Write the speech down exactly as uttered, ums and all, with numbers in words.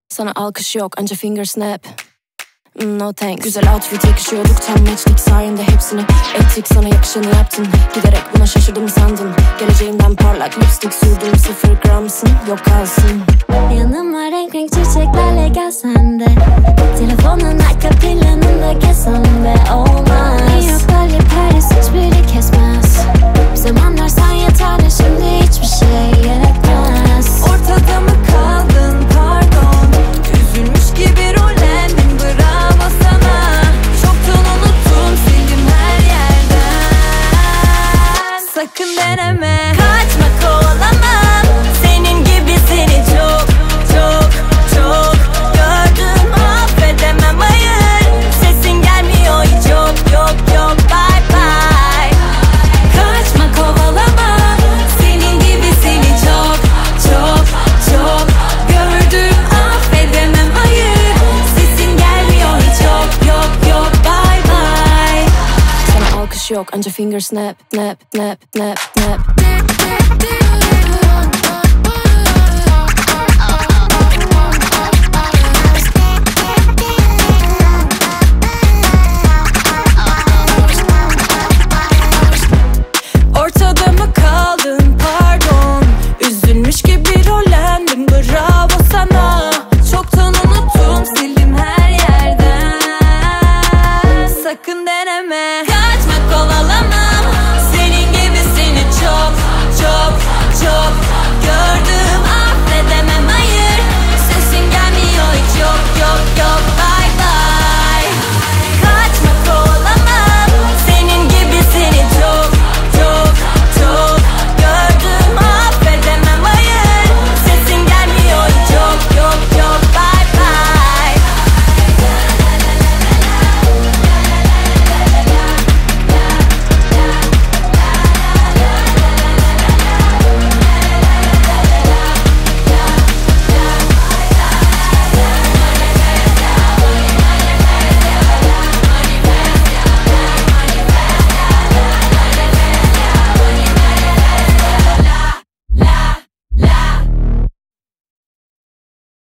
Sana alkış yok anca finger snap. No thanks. Güzel outfit yakışıyorduk tam matchlik sayende hepsini ettik, sana yakışanı yaptın. Giderek buna şaşırdım sandın. Geleceğinden parlak lipstick sürdüm, sıfır gramsın, yok kalsın. Yanıma renk renk çiçeklerle gelsen de, telefonun arka planında kesen de olmaz. Yok böyle Paris hiçbiri kesmez. Bir zamanlar sen yeterli, şimdi hiçbir şey gerekmez. Ortada mı kaldın pardon, üzülmüş gibi rollendim, bravo sana. Çoktan unuttum, sildim her yerden. Sakın deneme, kaçma kovalamam. Senin gibisini çok çok çok gördüm, affedemem hayır. Sesin gelmiyor hiç, yok yok yok, bye bye. Kaçma kovalamam. Senin gibisini çok çok çok gördüm, affedemem hayır. Sesin gelmiyor hiç, yok yok yok, bye bye. Sana alkış yok anca finger snap, snap, snap, snap, snap.